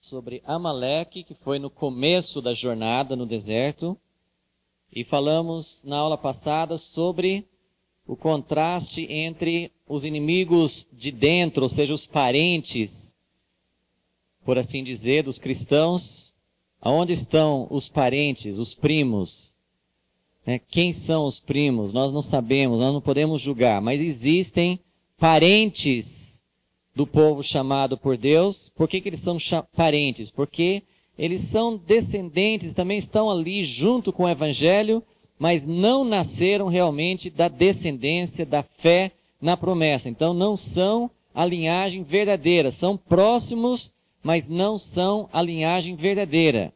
sobre Amaleque, que foi no começo da jornada no deserto, e falamos na aula passada sobre o contraste entre os inimigos de dentro, ou seja, os parentes, por assim dizer, dos cristãos. Aonde estão os parentes, os primos? Quem são os primos? Nós não sabemos, nós não podemos julgar, mas existem parentes do povo chamado por Deus. Por que eles são parentes? Porque eles são descendentes, também estão ali junto com o Evangelho, mas não nasceram realmente da descendência, da fé na promessa. Então não são a linhagem verdadeira, são próximos, mas não são a linhagem verdadeira.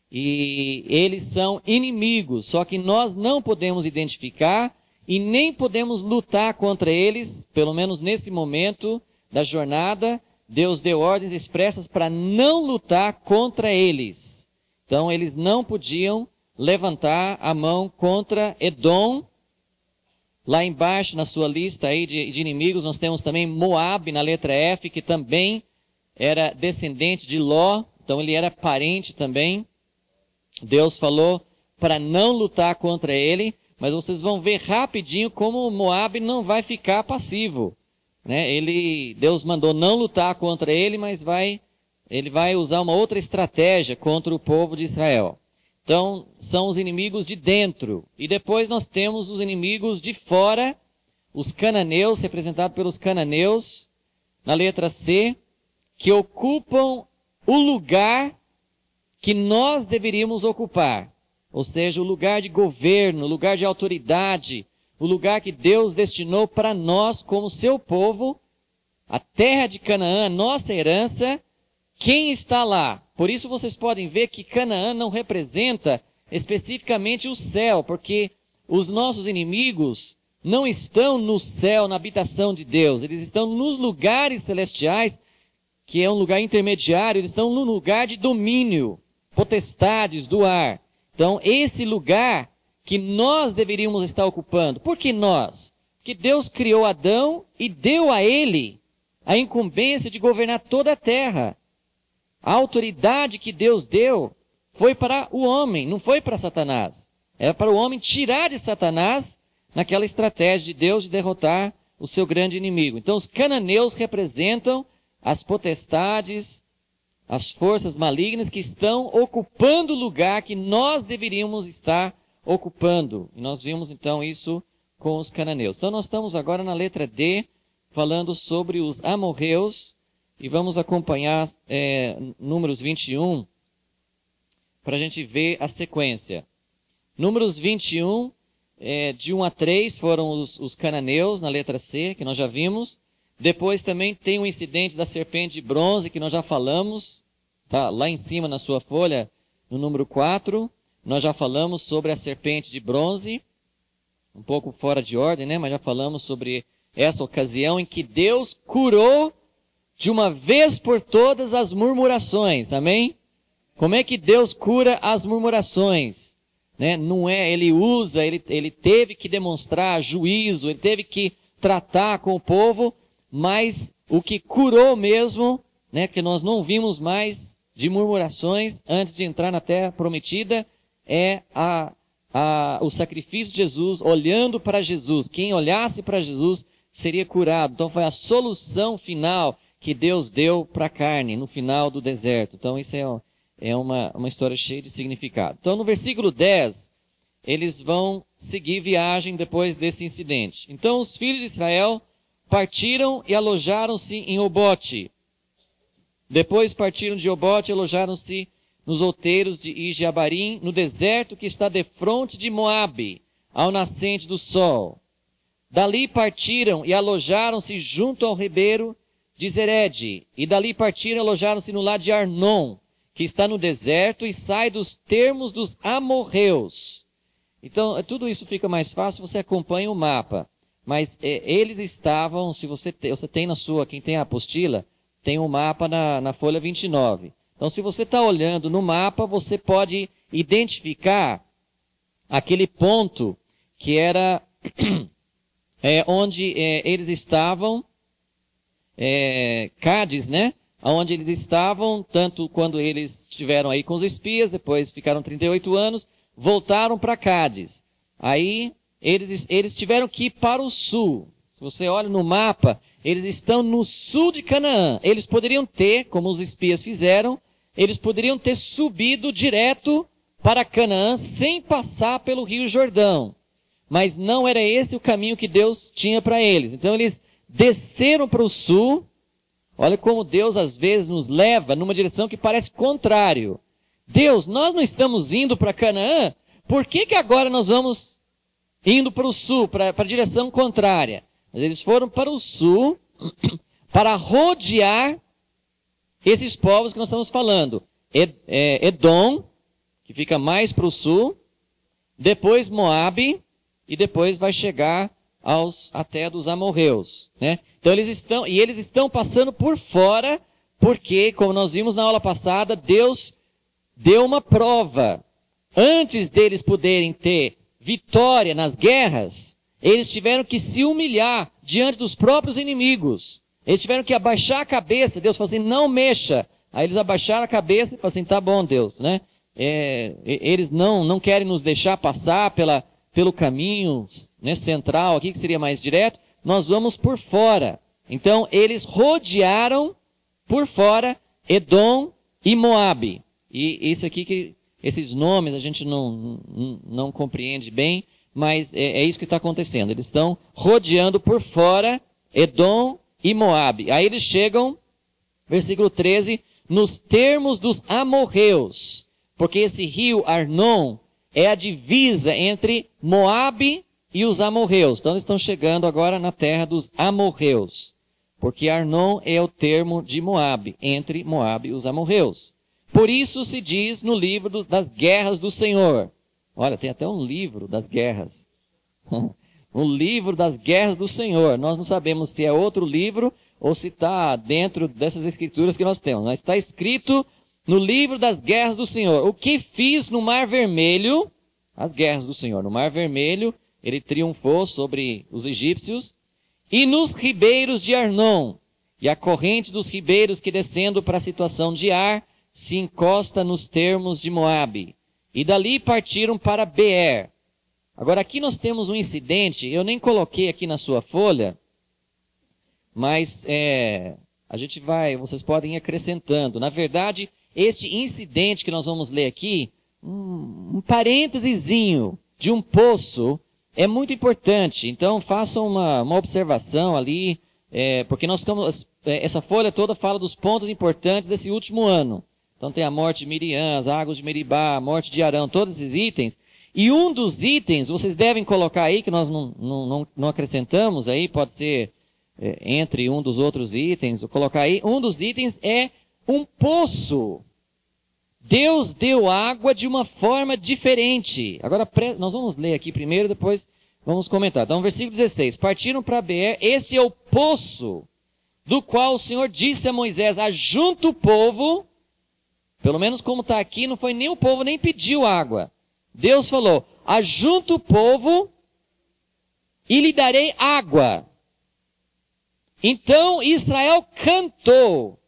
E eles são inimigos, só que nós não podemos identificar e nem podemos lutar contra eles, pelo menos nesse momento da jornada. Deus deu ordens expressas para não lutar contra eles. Então eles não podiam levantar a mão contra Edom. Lá embaixo na sua lista aí de inimigos nós temos também Moabe na letra F, que também era descendente de Ló, então ele era parente também. Deus falou para não lutar contra ele, mas vocês vão ver rapidinho como Moabe não vai ficar passivo. Deus mandou não lutar contra ele, mas ele vai usar uma outra estratégia contra o povo de Israel. Então, são os inimigos de dentro. E depois nós temos os inimigos de fora, os cananeus, representados pelos cananeus, na letra C, que ocupam o lugar que nós deveríamos ocupar. Ou seja, o lugar de governo, o lugar de autoridade, o lugar que Deus destinou para nós como seu povo, a terra de Canaã, nossa herança. Quem está lá? Por isso vocês podem ver que Canaã não representa especificamente o céu, porque os nossos inimigos não estão no céu, na habitação de Deus. Eles estão nos lugares celestiais, que é um lugar intermediário. Eles estão no lugar de domínio, potestades do ar. Então, esse lugar que nós deveríamos estar ocupando. Por que nós? Porque Deus criou Adão e deu a ele a incumbência de governar toda a terra. A autoridade que Deus deu foi para o homem, não foi para Satanás. Era para o homem tirar de Satanás naquela estratégia de Deus de derrotar o seu grande inimigo. Então, os cananeus representam as potestades, as forças malignas que estão ocupando o lugar que nós deveríamos estar ocupando. E nós vimos então isso com os cananeus. Então nós estamos agora na letra D, falando sobre os amorreus, e vamos acompanhar Números 21, para a gente ver a sequência. Números 21, de 1 a 3, foram os cananeus, na letra C, que nós já vimos. Depois também tem o incidente da serpente de bronze, que nós já falamos, tá lá em cima na sua folha, no número 4. Nós já falamos sobre a serpente de bronze, um pouco fora de ordem, mas já falamos sobre essa ocasião em que Deus curou de uma vez por todas as murmurações, amém? Como é que Deus cura as murmurações? Não é, ele teve que demonstrar juízo, ele teve que tratar com o povo, mas o que curou mesmo, que nós não vimos mais de murmurações antes de entrar na terra prometida, é o sacrifício de Jesus, olhando para Jesus. Quem olhasse para Jesus seria curado. Então foi a solução final que Deus deu para a carne no final do deserto. Então isso é uma história cheia de significado. Então no versículo 10, eles vão seguir viagem depois desse incidente. Então os filhos de Israel partiram e alojaram-se em Obote. Depois partiram de Obote e alojaram-se nos outeiros de Ijeabarim, no deserto que está defronte de Moabe, ao nascente do sol. Dali partiram e alojaram-se junto ao ribeiro de Zered, e dali partiram e alojaram-se no lado de Arnon, que está no deserto e sai dos termos dos amorreus. Então, tudo isso fica mais fácil se você acompanha o mapa. Mas eles estavam, se você tem na sua, quem tem a apostila, tem um mapa na folha 29. Então, se você está olhando no mapa, você pode identificar aquele ponto que era onde eles estavam, Cádiz, onde eles estavam, tanto quando eles estiveram aí com os espias, depois ficaram 38 anos, voltaram para Cádiz. Aí eles tiveram que ir para o sul. Se você olha no mapa, eles estão no sul de Canaã. Eles poderiam ter, como os espias fizeram, eles poderiam ter subido direto para Canaã sem passar pelo Rio Jordão. Mas não era esse o caminho que Deus tinha para eles. Então eles desceram para o sul. Olha como Deus às vezes nos leva numa direção que parece contrário. Deus, nós não estamos indo para Canaã, por que agora nós vamos indo para o sul, para a direção contrária? Mas eles foram para o sul para rodear esses povos que nós estamos falando. Edom, que fica mais para o sul, depois Moabe, e depois vai chegar até dos amorreus, né? Então eles estão passando por fora, porque, como nós vimos na aula passada, Deus deu uma prova. Antes deles poderem ter vitória nas guerras, eles tiveram que se humilhar diante dos próprios inimigos. Eles tiveram que abaixar a cabeça. Deus falou assim, não mexa. Aí eles abaixaram a cabeça e falaram assim, tá bom, Deus, né? Eles não querem nos deixar passar pelo caminho, né, central aqui, que seria mais direto. Nós vamos por fora. Então, eles rodearam por fora Edom e Moabe. E isso aqui, esses nomes a gente não compreende bem, mas é isso que está acontecendo. Eles estão rodeando por fora Edom e Moabe. Aí eles chegam, versículo 13, nos termos dos amorreus, porque esse rio Arnon é a divisa entre Moabe e os amorreus. Então eles estão chegando agora na terra dos amorreus, porque Arnon é o termo de Moabe, entre Moabe e os amorreus. Por isso se diz no livro das guerras do Senhor. Olha, tem até um livro das guerras. Um livro das guerras do Senhor. Nós não sabemos se é outro livro ou se está dentro dessas escrituras que nós temos. Mas está escrito no livro das guerras do Senhor. O que fiz no Mar Vermelho, as guerras do Senhor. No Mar Vermelho, ele triunfou sobre os egípcios. E nos ribeiros de Arnon, e a corrente dos ribeiros que descendo para a situação de Ar, se encosta nos termos de Moabe. E dali partiram para Beer. Agora aqui nós temos um incidente, eu nem coloquei aqui na sua folha, mas vocês podem ir acrescentando. Na verdade, este incidente que nós vamos ler aqui, um parêntesezinho de um poço, é muito importante. Então façam uma observação ali, porque nós estamos, essa folha toda fala dos pontos importantes desse último ano. Então tem a morte de Miriam, as águas de Meribá, a morte de Arão, todos esses itens. E um dos itens, vocês devem colocar aí, que nós não acrescentamos aí, pode ser entre um dos outros itens, vou colocar aí, um dos itens é um poço. Deus deu água de uma forma diferente. Agora, nós vamos ler aqui primeiro, depois vamos comentar. Então, versículo 16. Partiram para Beer, esse é o poço, do qual o Senhor disse a Moisés, ajunta o povo. Pelo menos como está aqui, não foi nem o povo nem pediu água. Deus falou, ajunta o povo e lhe darei água. Então Israel cantou.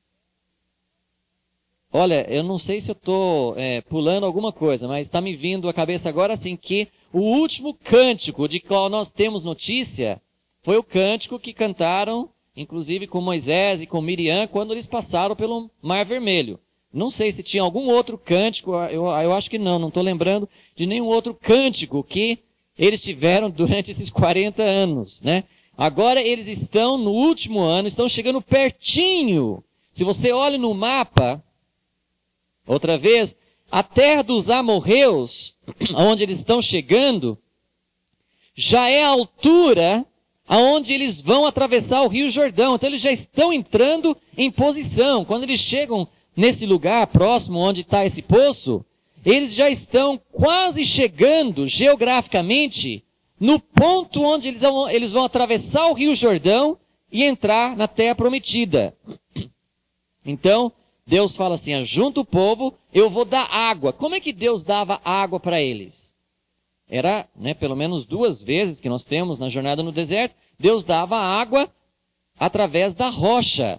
Olha, eu não sei se eu estou pulando alguma coisa, mas está me vindo à cabeça agora assim que o último cântico de qual nós temos notícia foi o cântico que cantaram, inclusive com Moisés e com Miriam, quando eles passaram pelo Mar Vermelho. Não sei se tinha algum outro cântico, eu acho que não estou lembrando de nenhum outro cântico que eles tiveram durante esses 40 anos, né? Agora eles estão no último ano, estão chegando pertinho. Se você olha no mapa, outra vez, a terra dos amorreus, onde eles estão chegando, já é a altura aonde eles vão atravessar o Rio Jordão. Então eles já estão entrando em posição. Quando eles chegam nesse lugar próximo onde está esse poço, eles já estão quase chegando geograficamente no ponto onde eles vão atravessar o Rio Jordão e entrar na terra prometida. Então, Deus fala assim, ajunta o povo, eu vou dar água. Como é que Deus dava água para eles? Era, pelo menos 2 vezes que nós temos na jornada no deserto, Deus dava água através da rocha.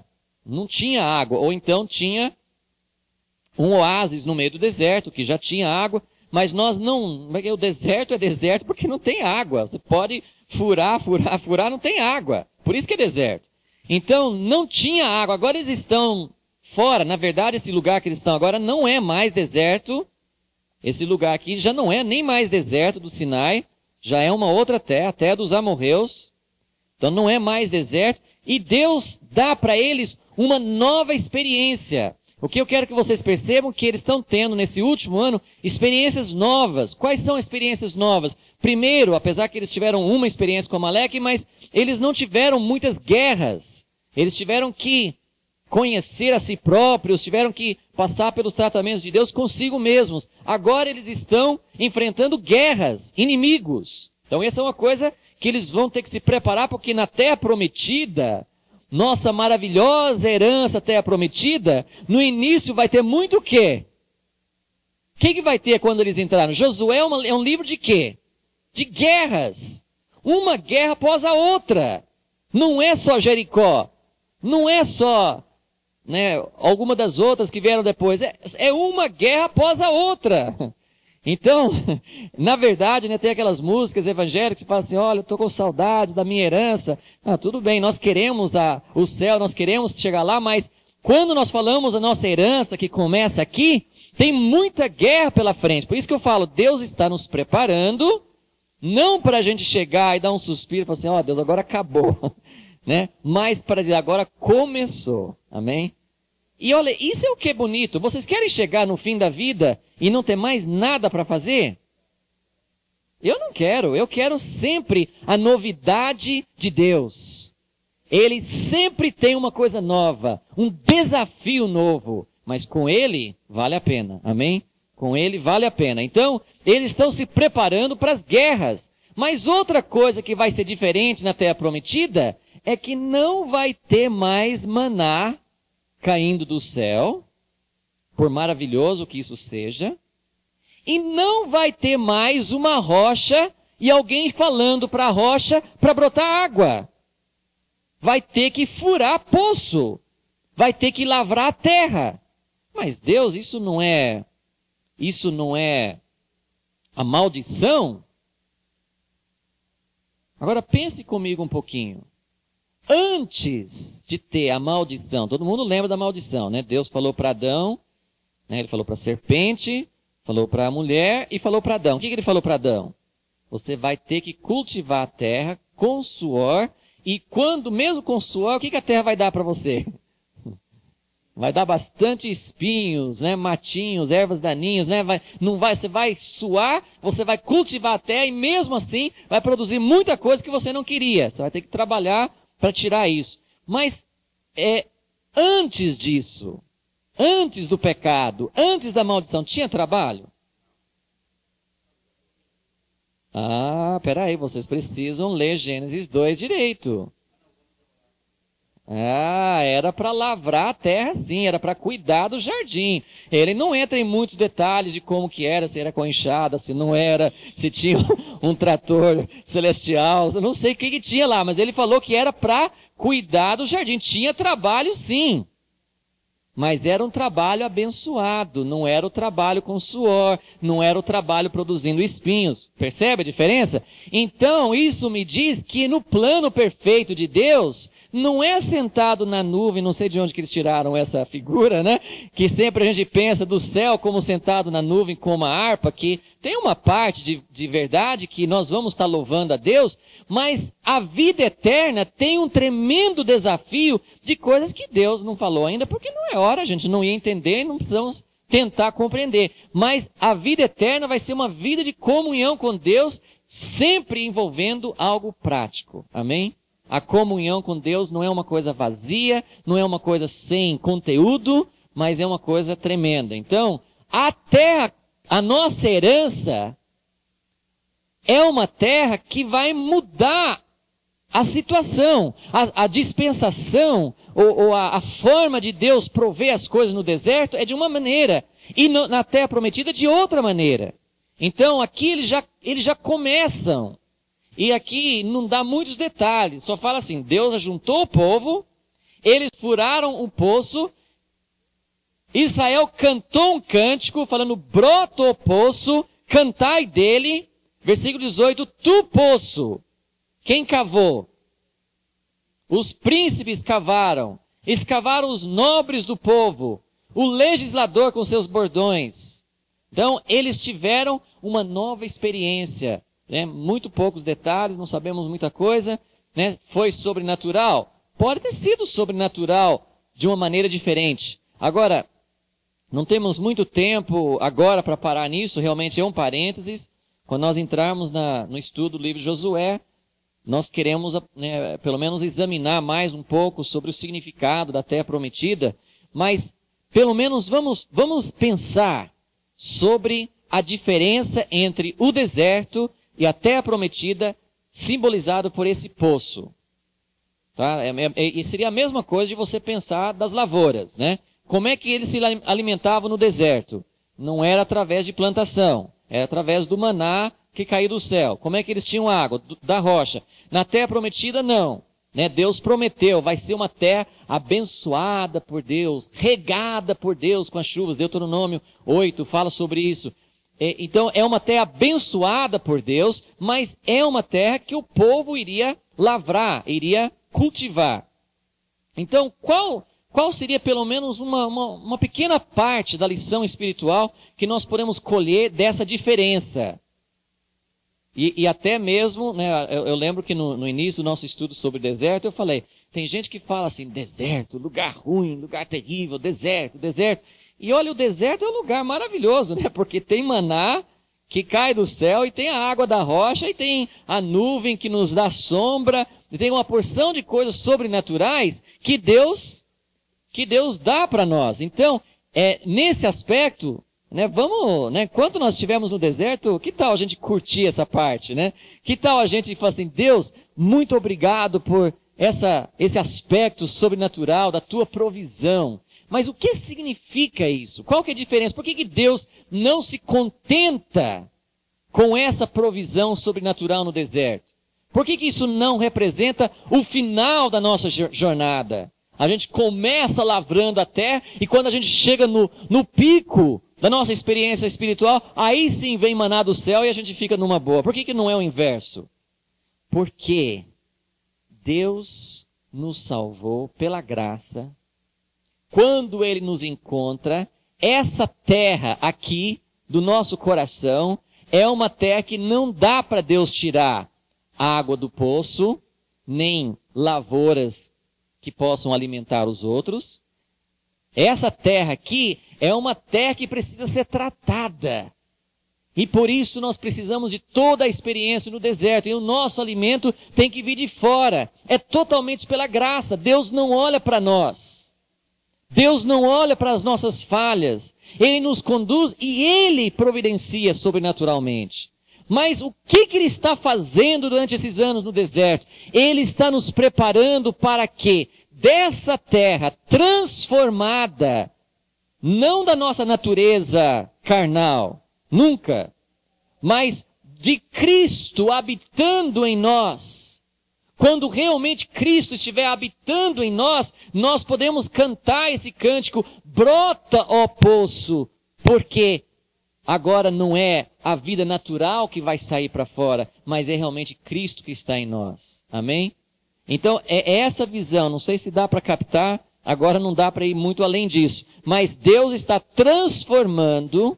Não tinha água. Ou então tinha um oásis no meio do deserto, que já tinha água. Mas nós não... O deserto é deserto porque não tem água. Você pode furar, não tem água. Por isso que é deserto. Então, não tinha água. Agora eles estão fora. Na verdade, esse lugar que eles estão agora não é mais deserto. Esse lugar aqui já não é nem mais deserto do Sinai. Já é uma outra terra, a terra dos amorreus. Então, não é mais deserto. E Deus dá para eles uma nova experiência. O que eu quero que vocês percebam que eles estão tendo nesse último ano experiências novas. Quais são as experiências novas? Primeiro, apesar que eles tiveram uma experiência com Amaleque, mas eles não tiveram muitas guerras. Eles tiveram que conhecer a si próprios, tiveram que passar pelos tratamentos de Deus consigo mesmos. Agora eles estão enfrentando guerras, inimigos. Então essa é uma coisa que eles vão ter que se preparar, porque na terra prometida, nossa maravilhosa herança terra prometida, no início vai ter muito o quê? O que vai ter quando eles entraram? Josué é um livro de quê? De guerras. Uma guerra após a outra. Não é só Jericó. Não é só alguma das outras que vieram depois. É uma guerra após a outra. Então, na verdade, tem aquelas músicas evangélicas que falam assim, olha, eu estou com saudade da minha herança. Tudo bem, nós queremos o céu, nós queremos chegar lá, mas quando nós falamos da nossa herança, que começa aqui, tem muita guerra pela frente. Por isso que eu falo, Deus está nos preparando, não para a gente chegar e dar um suspiro e falar assim, ó Deus, agora acabou. Mas para dizer, agora começou. Amém? E olha, isso é o que é bonito. Vocês querem chegar no fim da vida e não ter mais nada para fazer? Eu não quero. Eu quero sempre a novidade de Deus. Ele sempre tem uma coisa nova, um desafio novo. Mas com Ele, vale a pena. Amém? Com Ele, vale a pena. Então, eles estão se preparando para as guerras. Mas outra coisa que vai ser diferente na Terra Prometida é que não vai ter mais maná caindo do céu, por maravilhoso que isso seja, e não vai ter mais uma rocha e alguém falando para a rocha para brotar água. Vai ter que furar poço, vai ter que lavrar a terra. Mas Deus, isso não é a maldição? Agora pense comigo um pouquinho. Antes de ter a maldição, todo mundo lembra da maldição, Deus falou para Adão, ele falou para a serpente, falou para a mulher e falou para Adão. O que ele falou para Adão? Você vai ter que cultivar a terra com suor, e mesmo com suor, o que a terra vai dar para você? Vai dar bastante espinhos, matinhos, ervas daninhas, você vai suar, você vai cultivar a terra e mesmo assim vai produzir muita coisa que você não queria. Você vai ter que trabalhar para tirar isso. Mas antes disso, antes do pecado, antes da maldição, tinha trabalho? Peraí, vocês precisam ler Gênesis 2 direito. Era para lavrar a terra sim, era para cuidar do jardim. Ele não entra em muitos detalhes de como que era, se era com enxada, se não era, se tinha um trator celestial, eu não sei o que tinha lá, mas ele falou que era para cuidar do jardim. Tinha trabalho sim, mas era um trabalho abençoado, não era o trabalho com suor, não era o trabalho produzindo espinhos. Percebe a diferença? Então isso me diz que no plano perfeito de Deus, não é sentado na nuvem, não sei de onde que eles tiraram essa figura, que sempre a gente pensa do céu como sentado na nuvem com uma harpa, que tem uma parte de verdade que nós vamos estar louvando a Deus, mas a vida eterna tem um tremendo desafio de coisas que Deus não falou ainda, porque não é hora, a gente não ia entender e não precisamos tentar compreender. Mas a vida eterna vai ser uma vida de comunhão com Deus, sempre envolvendo algo prático. Amém? A comunhão com Deus não é uma coisa vazia, não é uma coisa sem conteúdo, mas é uma coisa tremenda. Então, a terra, a nossa herança, é uma terra que vai mudar a situação, a dispensação, ou a forma de Deus prover as coisas no deserto é de uma maneira, e na terra prometida de outra maneira. Então, aqui eles já começam. E aqui não dá muitos detalhes, só fala assim, Deus ajuntou o povo Eles furaram o poço. Israel cantou um cântico falando, brota o poço, cantai dele. Versículo 18, tu poço. Quem cavou? Os príncipes cavaram. Escavaram os nobres do povo. O legislador com seus bordões. Então, eles tiveram uma nova experiência. Né? Muito poucos detalhes, não sabemos muita coisa. Né? Foi sobrenatural? Pode ter sido sobrenatural de uma maneira diferente. Agora, não temos muito tempo agora para parar nisso, realmente é um parênteses. Quando nós entrarmos no estudo do livro de Josué, nós queremos, né, pelo menos, examinar mais um pouco sobre o significado da terra prometida, mas pelo menos vamos pensar sobre a diferença entre o deserto e a terra prometida, simbolizado por esse poço. Tá? E seria a mesma coisa de você pensar das lavouras, né? Como é que eles se alimentavam no deserto? Não era através de plantação, era através do maná que caiu do céu. Como é que eles tinham água? Da rocha. Na terra prometida, não. Né? Deus prometeu, vai ser uma terra abençoada por Deus, regada por Deus com as chuvas. Deuteronômio 8 fala sobre isso. Então, é uma terra abençoada por Deus, mas é uma terra que o povo iria lavrar, iria cultivar. Então, qual seria pelo menos uma pequena parte da lição espiritual que nós podemos colher dessa diferença? E até mesmo, né, eu lembro que no início do nosso estudo sobre deserto, eu falei, tem gente que fala assim, deserto, lugar ruim, lugar terrível, deserto. E olha, o deserto é um lugar maravilhoso, né? Porque tem maná que cai do céu, e tem a água da rocha, e tem a nuvem que nos dá sombra, e tem uma porção de coisas sobrenaturais que Deus dá para nós. Então, nesse aspecto, né, enquanto nós estivermos no deserto, que tal a gente curtir essa parte, né? Que tal a gente falar assim, Deus, muito obrigado por esse aspecto sobrenatural da tua provisão. Mas o que significa isso? Qual que é a diferença? Por que Deus não se contenta com essa provisão sobrenatural no deserto? Por que isso não representa o final da nossa jornada? A gente começa lavrando a terra e quando a gente chega no pico da nossa experiência espiritual, aí sim vem maná do céu e a gente fica numa boa. Por que não é o inverso? Porque Deus nos salvou pela graça. Quando Ele nos encontra, essa terra aqui do nosso coração é uma terra que não dá para Deus tirar água do poço, nem lavouras que possam alimentar os outros. Essa terra aqui é uma terra que precisa ser tratada. E por isso nós precisamos de toda a experiência no deserto. E o nosso alimento tem que vir de fora. É totalmente pela graça. Deus não olha para nós. Deus não olha para as nossas falhas. Ele nos conduz e Ele providencia sobrenaturalmente. Mas o que Ele está fazendo durante esses anos no deserto? Ele está nos preparando para que dessa terra transformada, não da nossa natureza carnal, nunca, mas de Cristo habitando em nós. Quando realmente Cristo estiver habitando em nós, nós podemos cantar esse cântico, brota, ó poço, porque agora não é a vida natural que vai sair para fora, mas é realmente Cristo que está em nós. Amém? Então, é essa visão, não sei se dá para captar, agora não dá para ir muito além disso, mas Deus está transformando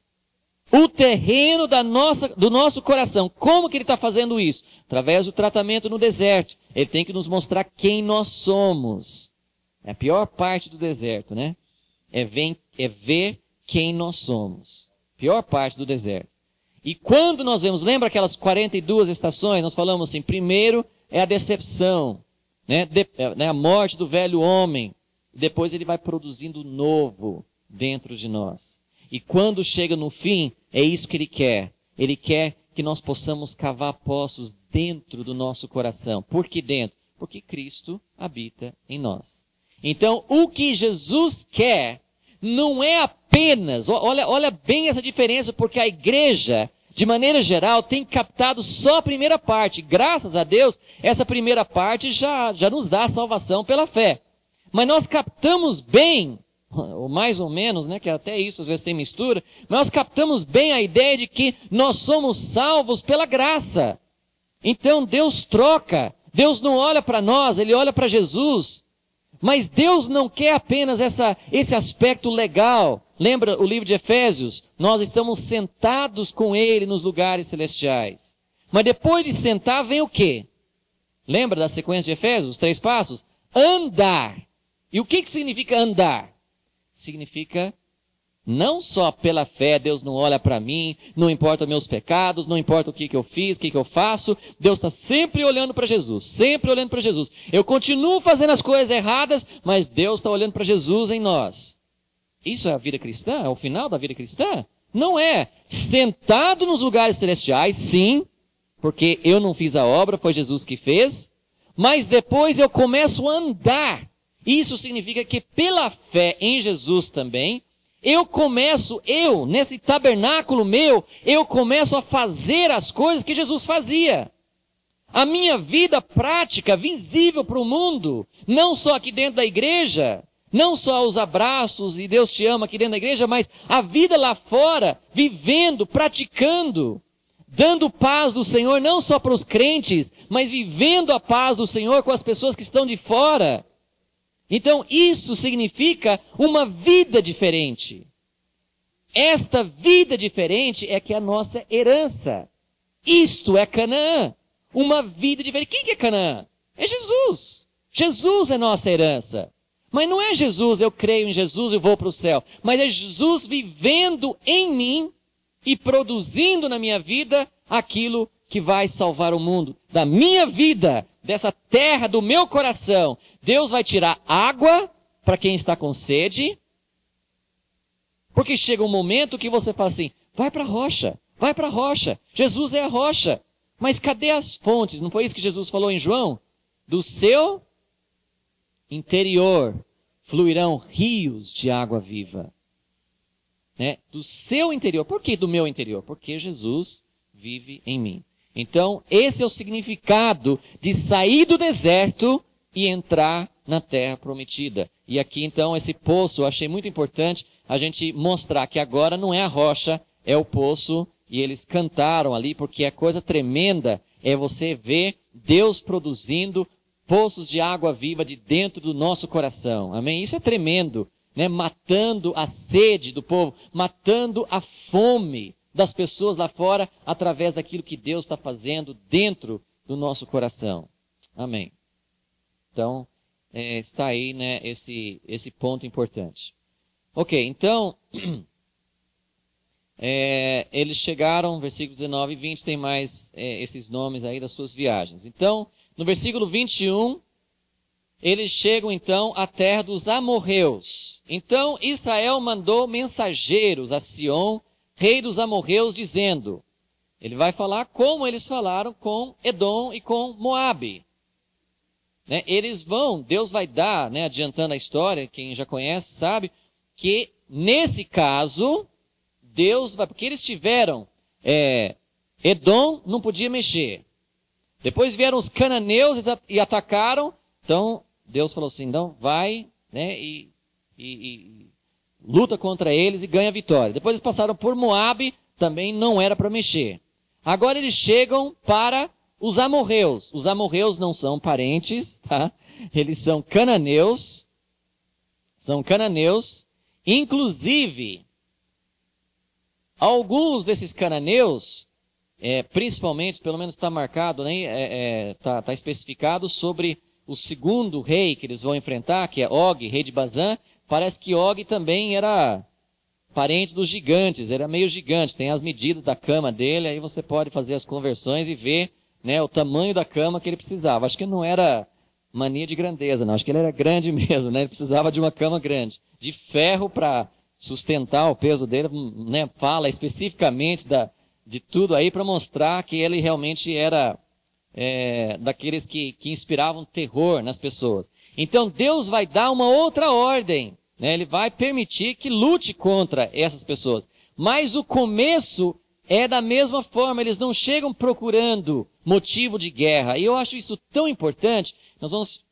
o terreno do nosso coração. Como que Ele está fazendo isso? Através do tratamento no deserto. Ele tem que nos mostrar quem nós somos. É a pior parte do deserto, né? É ver quem nós somos. Pior parte do deserto. E quando nós vemos, lembra aquelas 42 estações? Nós falamos assim, primeiro é a decepção, né? A morte do velho homem. Depois ele vai produzindo novo dentro de nós. E quando chega no fim, é isso que Ele quer. Ele quer que nós possamos cavar poços dentro do nosso coração. Por que dentro? Porque Cristo habita em nós. Então, o que Jesus quer não é apenas... Olha bem essa diferença, porque a igreja, de maneira geral, tem captado só a primeira parte. Graças a Deus, essa primeira parte já nos dá a salvação pela fé. Mas nós captamos bem, ou mais ou menos, né, que até isso às vezes tem mistura, mas nós captamos bem a ideia de que nós somos salvos pela graça. Então Deus troca, Deus não olha para nós, Ele olha para Jesus. Mas Deus não quer apenas esse aspecto legal. Lembra o livro de Efésios? Nós estamos sentados com Ele nos lugares celestiais. Mas depois de sentar vem o quê? Lembra da sequência de Efésios, os 3 passos? Andar. E o que significa andar? Significa não só pela fé, Deus não olha para mim, não importa meus pecados, não importa o que eu fiz, o que eu faço, Deus está sempre olhando para Jesus, sempre olhando para Jesus. Eu continuo fazendo as coisas erradas, mas Deus está olhando para Jesus em nós. Isso é a vida cristã? É o final da vida cristã? Não é. Sentado nos lugares celestiais, sim, porque eu não fiz a obra, foi Jesus que fez, mas depois eu começo a andar. Isso significa que pela fé em Jesus também, nesse tabernáculo meu, eu começo a fazer as coisas que Jesus fazia. A minha vida prática, visível para o mundo, não só aqui dentro da igreja, não só os abraços e Deus te ama aqui dentro da igreja, mas a vida lá fora, vivendo, praticando, dando paz do Senhor não só para os crentes, mas vivendo a paz do Senhor com as pessoas que estão de fora. Então, isso significa uma vida diferente. Esta vida diferente é que é a nossa herança. Isto é Canaã. Uma vida diferente. Quem que é Canaã? É Jesus. Jesus é nossa herança. Mas não é Jesus, eu creio em Jesus e vou para o céu. Mas é Jesus vivendo em mim e produzindo na minha vida aquilo que vai salvar o mundo. Da minha vida, dessa terra, do meu coração. Deus vai tirar água para quem está com sede. Porque chega um momento que você fala assim, vai para a rocha, vai para a rocha. Jesus é a rocha. Mas cadê as fontes? Não foi isso que Jesus falou em João? Do seu interior fluirão rios de água viva. Né? Do seu interior. Por que do meu interior? Porque Jesus vive em mim. Então, esse é o significado de sair do deserto e entrar na terra prometida. E aqui, então, esse poço, eu achei muito importante a gente mostrar que agora não é a rocha, é o poço. E eles cantaram ali, porque a coisa tremenda é você ver Deus produzindo poços de água viva de dentro do nosso coração. Amém? Isso é tremendo, né? Matando a sede do povo, matando a fome das pessoas lá fora, através daquilo que Deus está fazendo dentro do nosso coração. Amém. Então, está aí, né, esse ponto importante. Ok, então, eles chegaram, versículos 19 e 20, tem mais esses nomes aí das suas viagens. Então, no versículo 21, eles chegam então à terra dos amorreus. Então, Israel mandou mensageiros a Sion, rei dos amorreus, dizendo, ele vai falar como eles falaram com Edom e com Moabe. Né? Eles vão, Deus vai dar, né, adiantando a história, quem já conhece sabe, que nesse caso, Deus vai, porque eles tiveram, Edom não podia mexer. Depois vieram os cananeus e atacaram, então Deus falou assim, então vai, né, e luta contra eles e ganha vitória. Depois eles passaram por Moabe, também não era para mexer. Agora eles chegam para os amorreus. Os amorreus não são parentes, tá? Eles são cananeus. São cananeus. Inclusive, alguns desses cananeus, principalmente, pelo menos está marcado, né? Tá especificado sobre o segundo rei que eles vão enfrentar, que é Og, rei de Bazã. Parece que Og também era parente dos gigantes, era meio gigante. Tem as medidas da cama dele, aí você pode fazer as conversões e ver, né, o tamanho da cama que ele precisava. Acho que não era mania de grandeza, não. Acho que ele era grande mesmo, né? Ele precisava de uma cama grande, de ferro para sustentar o peso dele, né? Fala especificamente de tudo aí para mostrar que ele realmente era daqueles que inspiravam terror nas pessoas. Então Deus vai dar uma outra ordem, né? Ele vai permitir que lute contra essas pessoas. Mas o começo é da mesma forma, eles não chegam procurando motivo de guerra. E eu acho isso tão importante. Nós vamos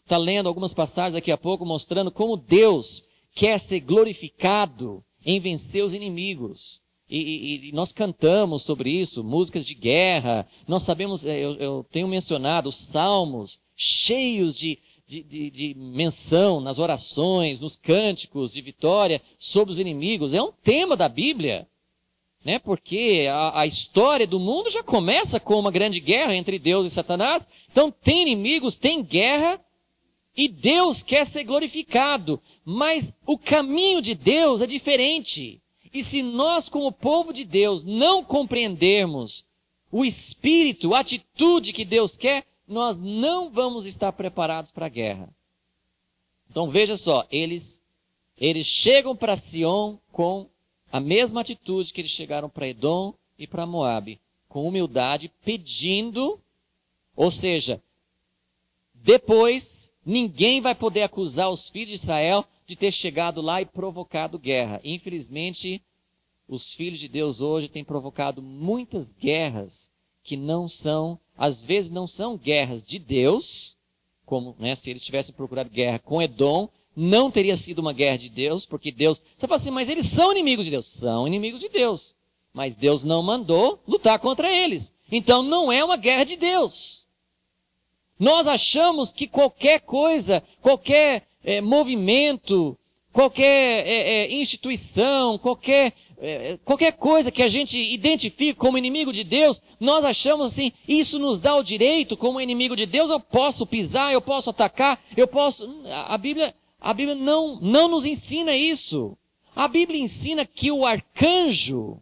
estar lendo algumas passagens daqui a pouco, mostrando como Deus quer ser glorificado em vencer os inimigos. E nós cantamos sobre isso, músicas de guerra. Nós sabemos, eu tenho mencionado os salmos cheios de menção nas orações, nos cânticos de vitória sobre os inimigos. É um tema da Bíblia, né? Porque a história do mundo já começa com uma grande guerra entre Deus e Satanás. Então tem inimigos, tem guerra, e Deus quer ser glorificado. Mas o caminho de Deus é diferente. E se nós, como povo de Deus, não compreendermos o espírito, a atitude que Deus quer, nós não vamos estar preparados para a guerra. Então veja só, eles chegam para Sião com a mesma atitude que eles chegaram para Edom e para Moabe, com humildade, pedindo, ou seja, depois ninguém vai poder acusar os filhos de Israel de ter chegado lá e provocado guerra. Infelizmente, os filhos de Deus hoje têm provocado muitas guerras que não são, às vezes não são guerras de Deus, como, né, se eles tivessem procurado guerra com Edom, não teria sido uma guerra de Deus, porque Deus... Você fala assim, mas eles são inimigos de Deus. São inimigos de Deus. Mas Deus não mandou lutar contra eles. Então não é uma guerra de Deus. Nós achamos que qualquer coisa, qualquer movimento, qualquer instituição, qualquer coisa que a gente identifique como inimigo de Deus, nós achamos assim, isso nos dá o direito, como inimigo de Deus, eu posso pisar, eu posso atacar, eu posso... A Bíblia não nos ensina isso. A Bíblia ensina que o arcanjo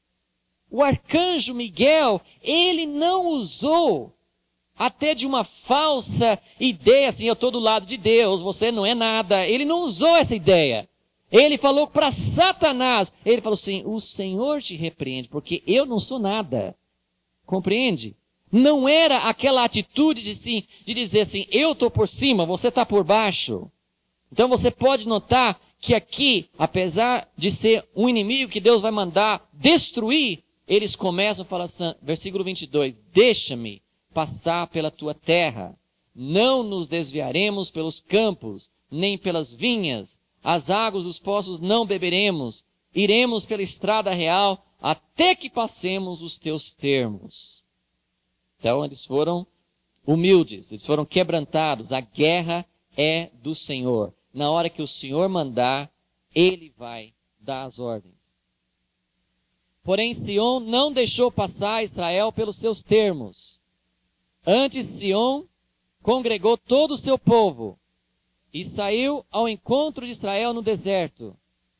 Miguel, ele não usou até de uma falsa ideia, assim, eu estou do lado de Deus, você não é nada. Ele não usou essa ideia. Ele falou para Satanás, ele falou assim, o Senhor te repreende, porque eu não sou nada. Compreende? Não era aquela atitude de dizer assim, eu estou por cima, você está por baixo. Então você pode notar que aqui, apesar de ser um inimigo que Deus vai mandar destruir, eles começam a falar assim, versículo 22, deixa-me passar pela tua terra, não nos desviaremos pelos campos, nem pelas vinhas, as águas dos poços não beberemos, iremos pela estrada real, até que passemos os teus termos. Então eles foram humildes, eles foram quebrantados, a guerra é do Senhor. Na hora que o Senhor mandar, Ele vai dar as ordens. Porém, Sião não deixou passar Israel pelos seus termos. Antes, Sião congregou todo o seu povo e saiu ao encontro de Israel no deserto.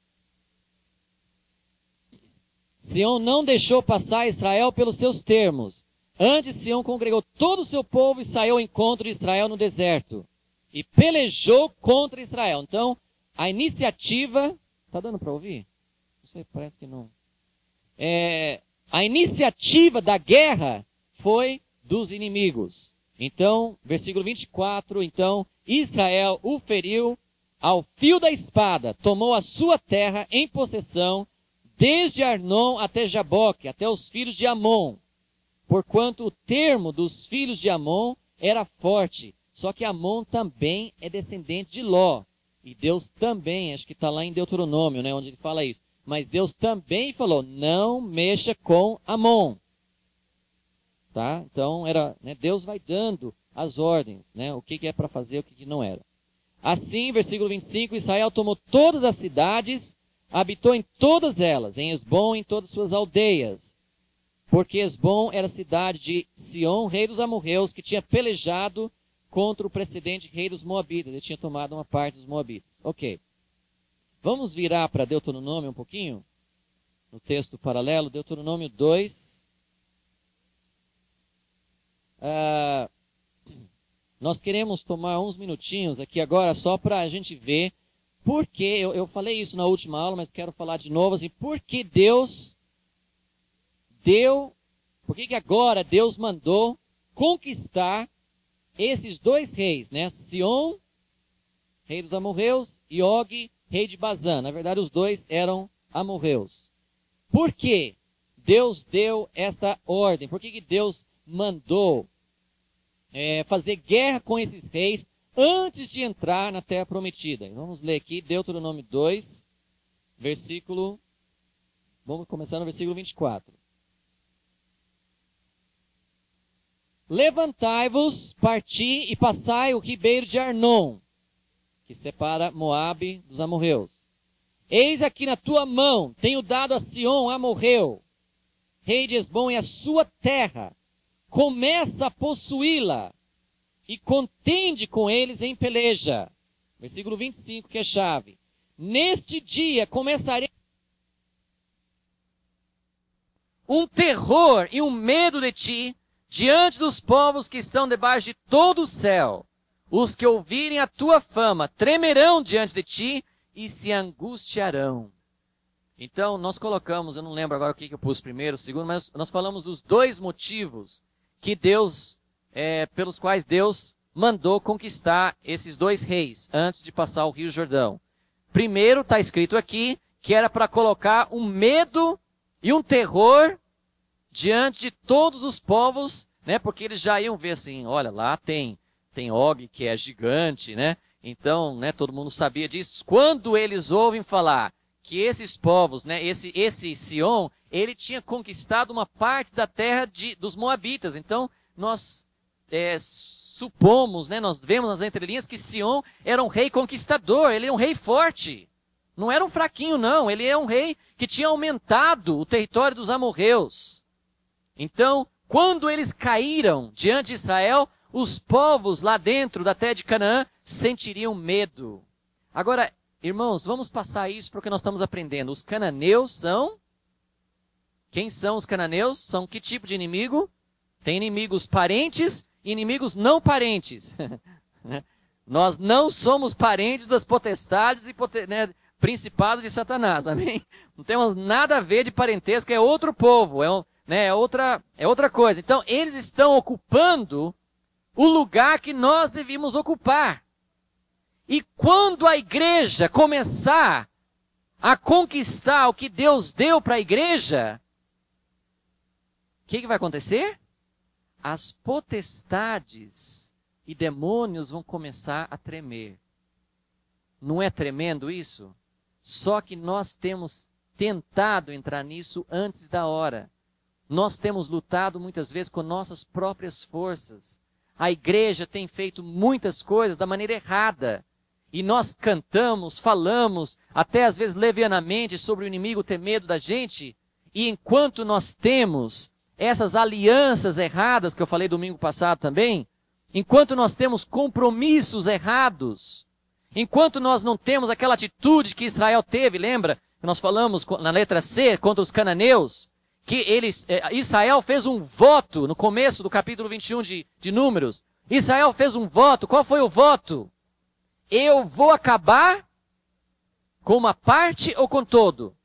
Sião não deixou passar Israel pelos seus termos. Antes, Sião congregou todo o seu povo e saiu ao encontro de Israel no deserto. E pelejou contra Israel. Então, a iniciativa... Está dando para ouvir? Não sei, parece que não. A iniciativa da guerra foi dos inimigos. Então, versículo 24, então, Israel o feriu ao fio da espada, tomou a sua terra em possessão, desde Arnon até Jaboque, até os filhos de Amon, porquanto o termo dos filhos de Amon era forte, só que Amon também é descendente de Ló, e Deus também, acho que está lá em Deuteronômio, né, onde ele fala isso, mas Deus também falou, não mexa com Amon. Tá? Então, Deus vai dando as ordens, né? O que é para fazer, o que não era. Assim, versículo 25, Israel tomou todas as cidades, habitou em todas elas, em Esbom, em todas suas aldeias. Porque Esbom era a cidade de Sião, rei dos amorreus, que tinha pelejado contra o precedente rei dos moabitas. Ele tinha tomado uma parte dos moabitas. Ok. Vamos virar para Deuteronômio um pouquinho? No texto paralelo, Deuteronômio 2... nós queremos tomar uns minutinhos aqui agora só para a gente ver por que, eu falei isso na última aula, mas quero falar de novo, assim, por que Deus por que agora Deus mandou conquistar esses dois reis, né? Sião, rei dos amorreus, e Og, rei de Bazã. Na verdade, os dois eram amorreus. Por que Deus deu esta ordem? Por que Deus mandou fazer guerra com esses reis antes de entrar na terra prometida. Vamos ler aqui Deuteronômio 2, versículo... Vamos começar no versículo 24. Levantai-vos, parti e passai o ribeiro de Arnon, que separa Moabe dos amorreus. Eis aqui na tua mão, tenho dado a Sion, amorreu, rei de Hesbom, e a sua terra. Começa a possuí-la e contende com eles em peleja. Versículo 25, que é chave. Neste dia começarei um terror e um medo de ti, diante dos povos que estão debaixo de todo o céu. Os que ouvirem a tua fama tremerão diante de ti e se angustiarão. Então, nós colocamos, eu não lembro agora o que eu pus primeiro, segundo, mas nós falamos dos dois motivos que Deus, pelos quais Deus mandou conquistar esses dois reis antes de passar o Rio Jordão. Primeiro, está escrito aqui, que era para colocar um medo e um terror diante de todos os povos, né? Porque eles já iam ver assim, olha, lá tem Og, que é gigante, né? Então, né, todo mundo sabia disso. Quando eles ouvem falar que esses povos, né, esse Sion, ele tinha conquistado uma parte da terra dos Moabitas. Então, nós supomos, né, nós vemos nas entrelinhas que Sion era um rei conquistador, ele é um rei forte. Não era um fraquinho, não. Ele é um rei que tinha aumentado o território dos amorreus. Então, quando eles caíram diante de Israel, os povos lá dentro da terra de Canaã sentiriam medo. Agora, irmãos, vamos passar isso porque nós estamos aprendendo. Os cananeus são... Quem são os cananeus? São que tipo de inimigo? Tem inimigos parentes e inimigos não parentes. Nós não somos parentes das potestades e principados de Satanás, amém? Não temos nada a ver de parentesco, é outro povo, é outra coisa. Então, eles estão ocupando o lugar que nós devíamos ocupar. E quando a igreja começar a conquistar o que Deus deu para a igreja, o que vai acontecer? As potestades e demônios vão começar a tremer. Não é tremendo isso? Só que nós temos tentado entrar nisso antes da hora. Nós temos lutado muitas vezes com nossas próprias forças. A igreja tem feito muitas coisas da maneira errada. E nós cantamos, falamos, até às vezes levianamente, sobre o inimigo ter medo da gente. E enquanto nós temos essas alianças erradas, que eu falei domingo passado também, enquanto nós temos compromissos errados, enquanto nós não temos aquela atitude que Israel teve, lembra? Que nós falamos na letra C, contra os cananeus, que Israel fez um voto, no começo do capítulo 21 de Números. Israel fez um voto, qual foi o voto? Eu vou acabar com uma parte ou com todo?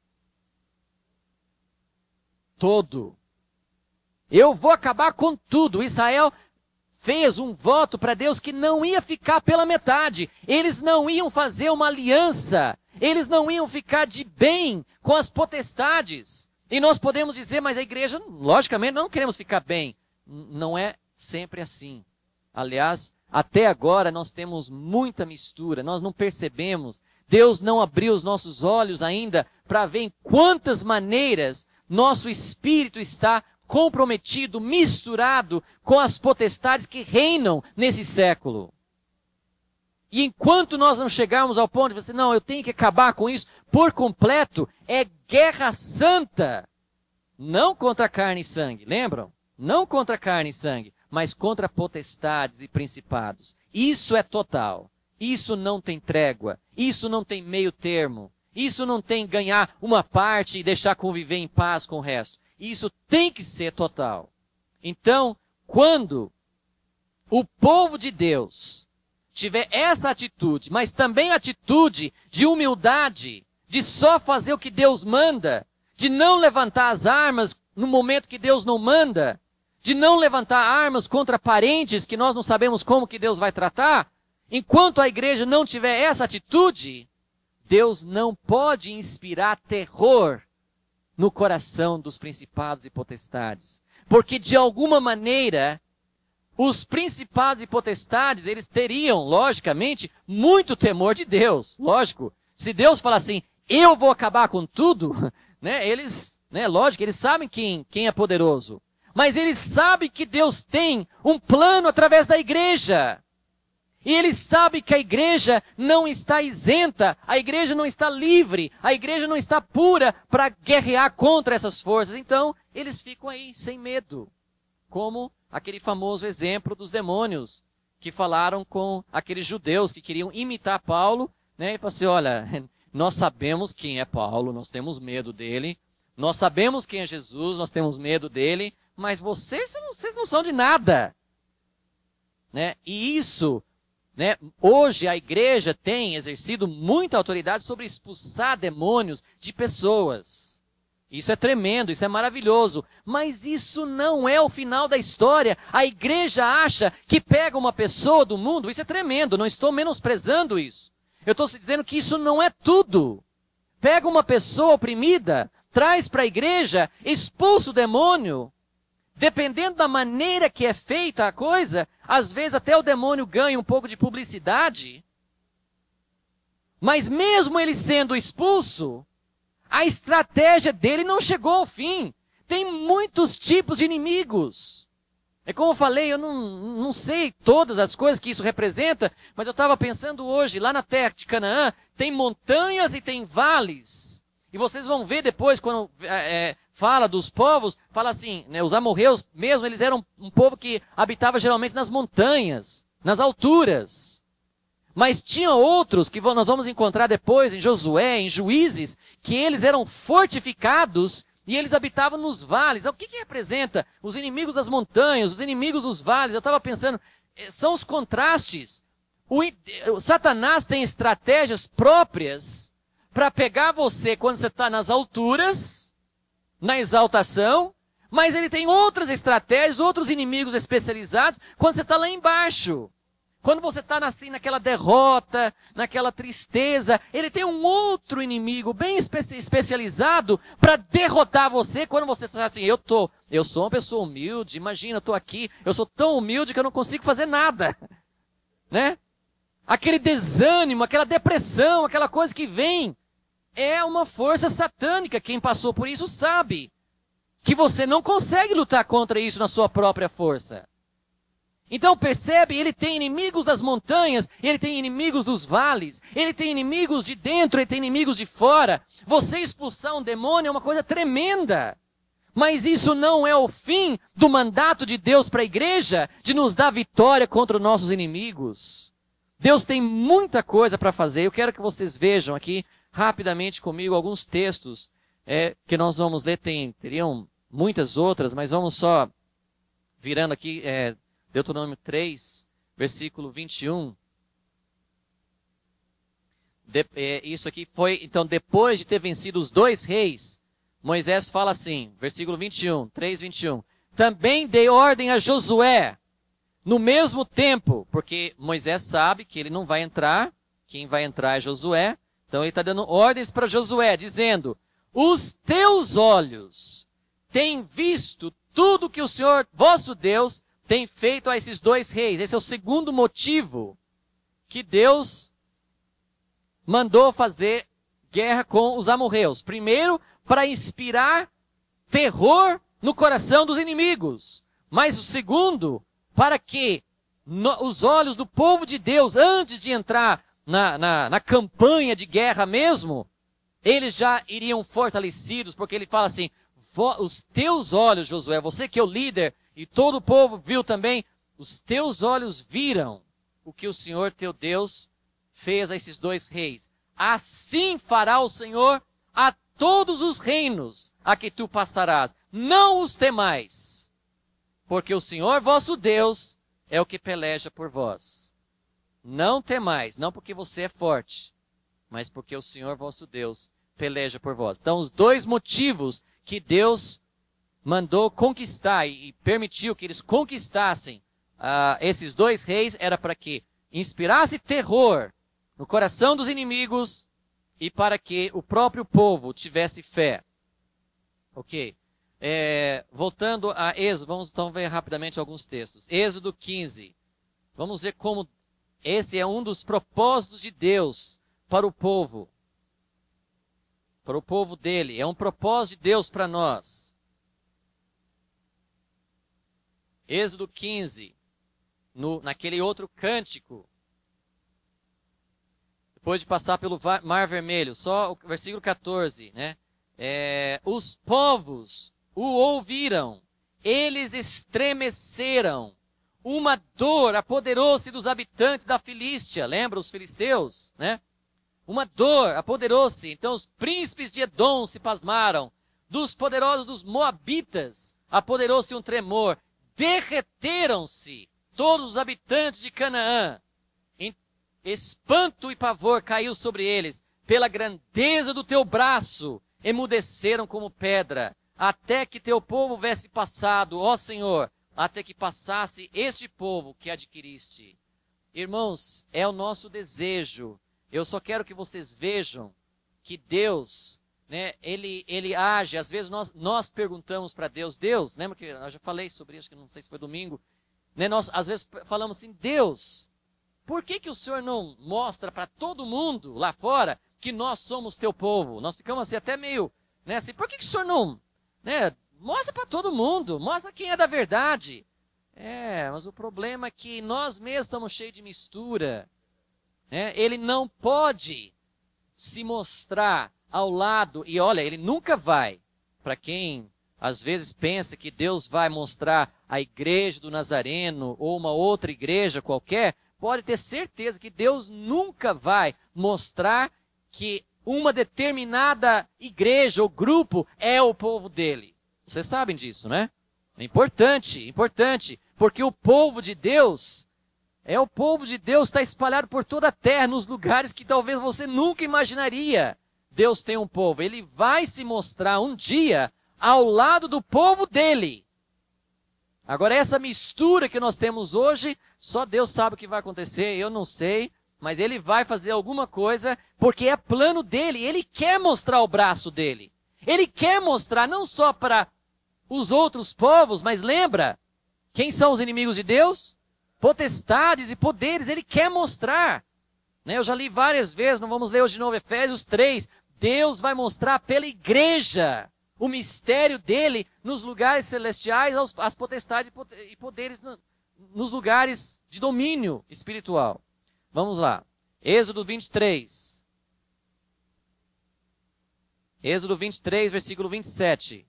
Todo. Eu vou acabar com tudo. Israel fez um voto para Deus que não ia ficar pela metade. Eles não iam fazer uma aliança. Eles não iam ficar de bem com as potestades. E nós podemos dizer, mas a igreja, logicamente, não queremos ficar bem. Não é sempre assim. Aliás, até agora nós temos muita mistura. Nós não percebemos. Deus não abriu os nossos olhos ainda para ver em quantas maneiras nosso espírito está comprometido, misturado com as potestades que reinam nesse século. E enquanto nós não chegarmos ao ponto de dizer, não, eu tenho que acabar com isso por completo, é guerra santa. Não contra carne e sangue, lembram? Não contra carne e sangue, mas contra potestades e principados. Isso é total. Isso não tem trégua. Isso não tem meio termo. Isso não tem ganhar uma parte e deixar conviver em paz com o resto. Isso tem que ser total. Então, quando o povo de Deus tiver essa atitude, mas também a atitude de humildade, de só fazer o que Deus manda, de não levantar as armas no momento que Deus não manda, de não levantar armas contra parentes que nós não sabemos como que Deus vai tratar, enquanto a igreja não tiver essa atitude, Deus não pode inspirar terror no coração dos principados e potestades. Porque de alguma maneira, os principados e potestades, eles teriam, logicamente, muito temor de Deus. Lógico, se Deus falar assim, eu vou acabar com tudo, né, eles, lógico, eles sabem quem é poderoso. Mas eles sabem que Deus tem um plano através da igreja. E eles sabem que a igreja não está isenta, a igreja não está livre, a igreja não está pura para guerrear contra essas forças. Então, eles ficam aí sem medo. Como aquele famoso exemplo dos demônios que falaram com aqueles judeus que queriam imitar Paulo, né? E falaram assim, olha, nós sabemos quem é Paulo, nós temos medo dele, nós sabemos quem é Jesus, nós temos medo dele, mas vocês não são de nada. Né? E isso, né, hoje a igreja tem exercido muita autoridade sobre expulsar demônios de pessoas. Isso é tremendo, isso é maravilhoso. Mas isso não é o final da história. A igreja acha que pega uma pessoa do mundo, isso é tremendo, não estou menosprezando isso. Eu estou dizendo que isso não é tudo. Pega uma pessoa oprimida, traz para a igreja, expulsa o demônio. Dependendo da maneira que é feita a coisa, às vezes até o demônio ganha um pouco de publicidade. Mas mesmo ele sendo expulso, a estratégia dele não chegou ao fim. Tem muitos tipos de inimigos. É como eu falei, eu não sei todas as coisas que isso representa, mas eu estava pensando hoje, lá na terra de Canaã, tem montanhas e tem vales. E vocês vão ver depois, quando fala dos povos, fala assim, né, os amorreus mesmo, eles eram um povo que habitava geralmente nas montanhas, nas alturas. Mas tinha outros que nós vamos encontrar depois em Josué, em Juízes, que eles eram fortificados e eles habitavam nos vales. O que representa? Os inimigos das montanhas, os inimigos dos vales. Eu estava pensando, são os contrastes. O Satanás tem estratégias próprias para pegar você quando você está nas alturas, na exaltação, mas ele tem outras estratégias, outros inimigos especializados quando você está lá embaixo. Quando você está assim, naquela derrota, naquela tristeza, ele tem um outro inimigo bem especializado para derrotar você quando você está assim, eu sou uma pessoa humilde, imagina, eu estou aqui, eu sou tão humilde que eu não consigo fazer nada. Né? Aquele desânimo, aquela depressão, aquela coisa que vem, é uma força satânica. Quem passou por isso sabe que você não consegue lutar contra isso na sua própria força. Então percebe, ele tem inimigos das montanhas, ele tem inimigos dos vales, ele tem inimigos de dentro, ele tem inimigos de fora. Você expulsar um demônio é uma coisa tremenda. Mas isso não é o fim do mandato de Deus para a igreja, de nos dar vitória contra os nossos inimigos. Deus tem muita coisa para fazer. Eu quero que vocês vejam aqui rapidamente comigo alguns textos que nós vamos ler. Teriam muitas outras, mas vamos só virando aqui Deuteronômio 3, versículo 21. Isso aqui foi, então, depois de ter vencido os 2 reis, Moisés fala assim, versículo 21, 3, 21. Também dei ordem a Josué, no mesmo tempo, porque Moisés sabe que ele não vai entrar, quem vai entrar é Josué, então ele está dando ordens para Josué, dizendo, os teus olhos têm visto tudo que o Senhor, vosso Deus, tem feito a esses 2 reis. Esse é o segundo motivo que Deus mandou fazer guerra com os amorreus. Primeiro, para inspirar terror no coração dos inimigos. Mas o segundo, para que os olhos do povo de Deus, antes de entrar na campanha de guerra mesmo, eles já iriam fortalecidos, porque ele fala assim, os teus olhos, Josué, você que é o líder, e todo o povo viu também, os teus olhos viram o que o Senhor teu Deus fez a esses 2 reis. Assim fará o Senhor a todos os reinos a que tu passarás. Não os temais, porque o Senhor vosso Deus é o que peleja por vós. Não temais, não porque você é forte, mas porque o Senhor vosso Deus peleja por vós. Então, os 2 motivos que Deus mandou conquistar e permitiu que eles conquistassem esses 2 reis era para que inspirasse terror no coração dos inimigos e para que o próprio povo tivesse fé. Ok? voltando a Êxodo, vamos então ver rapidamente alguns textos. Êxodo 15. Vamos ver como esse é um dos propósitos de Deus para o povo. Para o povo dele. É um propósito de Deus para nós. Êxodo 15. Naquele outro cântico. Depois de passar pelo Mar Vermelho. Só o versículo 14, né? Os povos o ouviram. Eles estremeceram. Uma dor apoderou-se dos habitantes da Filístia. Lembra os filisteus, né? Uma dor apoderou-se. Então os príncipes de Edom se pasmaram. Dos poderosos dos Moabitas apoderou-se um tremor. Derreteram-se todos os habitantes de Canaã. Espanto e pavor caiu sobre eles. Pela grandeza do teu braço, emudeceram como pedra. Até que teu povo houvesse passado, ó Senhor, até que passasse este povo que adquiriste. Irmãos, é o nosso desejo. Eu só quero que vocês vejam que Deus, né, ele age. Às vezes nós perguntamos para Deus, lembra que eu já falei sobre isso, que não sei se foi domingo, né, nós às vezes falamos assim, Deus, por que o Senhor não mostra para todo mundo lá fora que nós somos teu povo? Nós ficamos assim até meio, né, assim, por que o Senhor não, né, mostra para todo mundo, mostra quem é da verdade. Mas o problema é que nós mesmos estamos cheios de mistura. Né? Ele não pode se mostrar ao lado, e olha, ele nunca vai. Para quem às vezes pensa que Deus vai mostrar a igreja do Nazareno ou uma outra igreja qualquer, pode ter certeza que Deus nunca vai mostrar que uma determinada igreja ou grupo é o povo dele. Vocês sabem disso, né? É importante, porque o povo de Deus está espalhado por toda a terra, nos lugares que talvez você nunca imaginaria. Deus tem um povo, ele vai se mostrar um dia ao lado do povo dele. Agora essa mistura que nós temos hoje, só Deus sabe o que vai acontecer, eu não sei, mas ele vai fazer alguma coisa, porque é plano dele, ele quer mostrar o braço dele. Ele quer mostrar não só para os outros povos, mas lembra, quem são os inimigos de Deus? Potestades e poderes, ele quer mostrar. Né? Eu já li várias vezes, não vamos ler hoje de novo, Efésios 3. Deus vai mostrar pela igreja o mistério dele nos lugares celestiais, as potestades e poderes nos lugares de domínio espiritual. Vamos lá. Êxodo 23. Êxodo 23, versículo 27.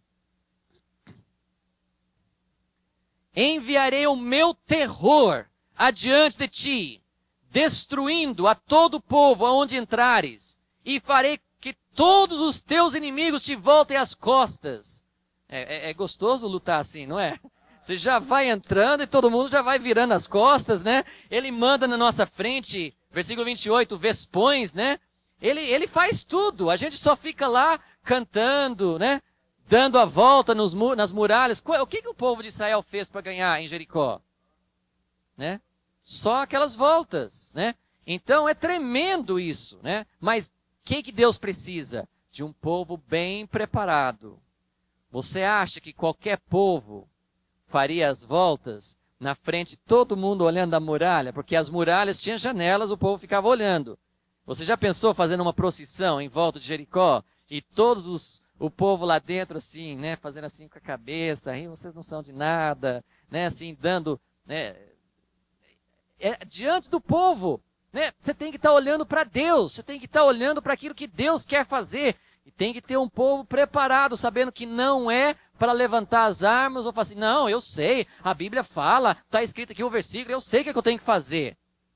Enviarei o meu terror adiante de ti, destruindo a todo o povo aonde entrares, e farei que todos os teus inimigos te voltem às costas. É gostoso lutar assim, não é? Você já vai entrando e todo mundo já vai virando as costas, né? Ele manda na nossa frente, versículo 28, vespões, né? Ele faz tudo, a gente só fica lá cantando, né? Dando a volta nas muralhas. O que o povo de Israel fez para ganhar em Jericó? Né? Só aquelas voltas, né? Então é tremendo isso, né? Mas o que Deus precisa? De um povo bem preparado. Você acha que qualquer povo faria as voltas na frente, todo mundo olhando a muralha? Porque as muralhas tinham janelas, o povo ficava olhando. Você já pensou fazendo uma procissão em volta de Jericó? E o povo lá dentro assim, né? Fazendo assim com a cabeça, vocês não são de nada, né? Assim, dando... né? Diante do povo, né? Você tem que estar olhando para Deus, você tem que estar olhando para aquilo que Deus quer fazer. E tem que ter um povo preparado, sabendo que não é para levantar as armas ou falar assim, não, eu sei, a Bíblia fala, está escrito aqui o versículo, eu sei o que eu tenho que fazer.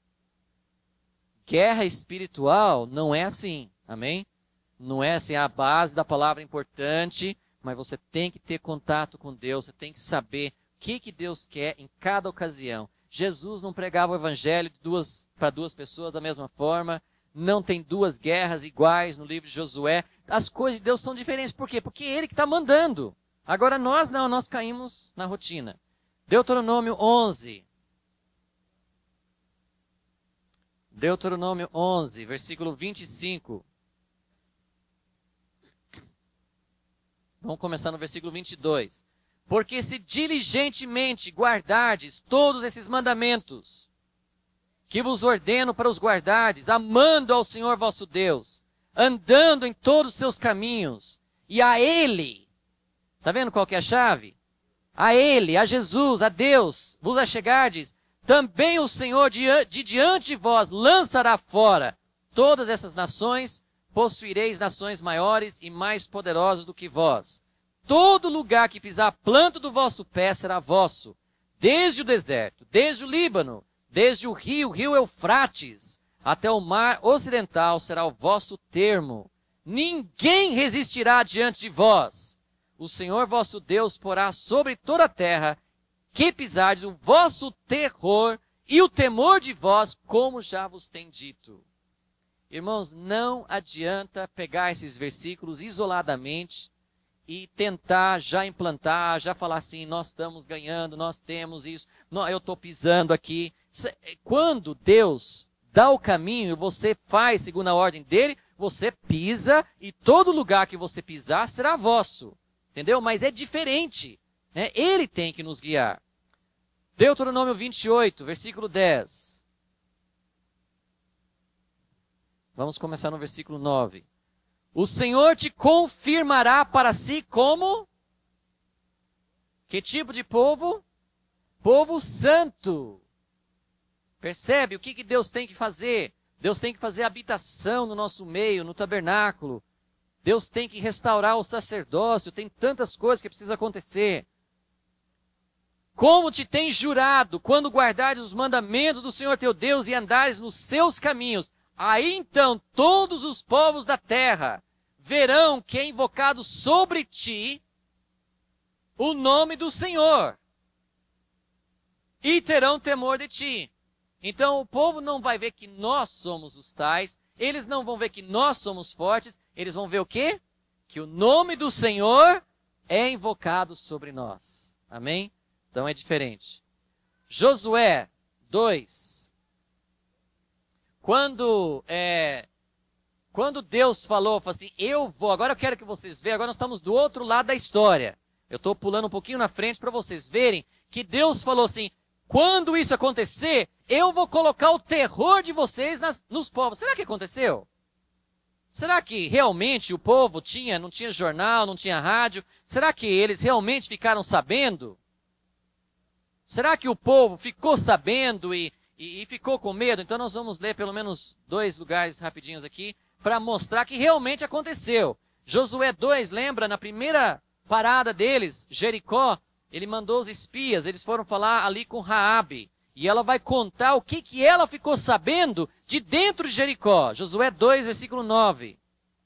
Guerra espiritual não é assim, amém? Não é assim, a base da palavra é importante, mas você tem que ter contato com Deus, você tem que saber o que Deus quer em cada ocasião. Jesus não pregava o evangelho para duas pessoas da mesma forma, não tem duas guerras iguais no livro de Josué. As coisas de Deus são diferentes. Por quê? Porque é Ele que está mandando. Agora nós não, nós caímos na rotina. Deuteronômio 11. Deuteronômio 11, versículo 25. Vamos começar no versículo 22. Porque se diligentemente guardardes todos esses mandamentos, que vos ordeno para os guardardes, amando ao Senhor vosso Deus, andando em todos os seus caminhos, e a Ele, está vendo qual que é a chave? A Ele, a Jesus, a Deus, vos achegardes, também o Senhor de diante de vós lançará fora todas essas nações, possuireis nações maiores e mais poderosas do que vós. Todo lugar que pisar a planta do vosso pé será vosso, desde o deserto, desde o Líbano, desde o rio Eufrates, até o mar ocidental será o vosso termo. Ninguém resistirá diante de vós. O Senhor vosso Deus porá sobre toda a terra que pisardes o vosso terror e o temor de vós, como já vos tem dito. Irmãos, não adianta pegar esses versículos isoladamente e tentar já implantar, já falar assim, nós estamos ganhando, nós temos isso, eu estou pisando aqui. Quando Deus dá o caminho e você faz segundo a ordem dele, você pisa e todo lugar que você pisar será vosso. Entendeu? Mas é diferente, né? Ele tem que nos guiar. Deuteronômio 28, versículo 10. Vamos começar no versículo 9. O Senhor te confirmará para si como? Que tipo de povo? Povo santo. Percebe o que Deus tem que fazer? Deus tem que fazer habitação no nosso meio, no tabernáculo. Deus tem que restaurar o sacerdócio. Tem tantas coisas que precisam acontecer. Como te tem jurado, quando guardares os mandamentos do Senhor teu Deus e andares nos seus caminhos, aí então todos os povos da terra verão que é invocado sobre ti o nome do Senhor e terão temor de ti. Então o povo não vai ver que nós somos os tais, eles não vão ver que nós somos fortes, eles vão ver o quê? Que o nome do Senhor é invocado sobre nós. Amém? Então é diferente. Josué 2. Quando Deus falou assim, agora eu quero que vocês vejam, agora nós estamos do outro lado da história. Eu estou pulando um pouquinho na frente para vocês verem que Deus falou assim, quando isso acontecer, eu vou colocar o terror de vocês nos povos. Será que aconteceu? Será que realmente o povo não tinha jornal, não tinha rádio? Será que eles realmente ficaram sabendo? Será que o povo ficou sabendo e ficou com medo? Então nós vamos ler pelo menos 2 lugares rapidinhos aqui para mostrar que realmente aconteceu. Josué 2, lembra, na primeira parada deles, Jericó, ele mandou os espias, eles foram falar ali com Raabe. E ela vai contar o que ela ficou sabendo de dentro de Jericó. Josué 2, versículo 9.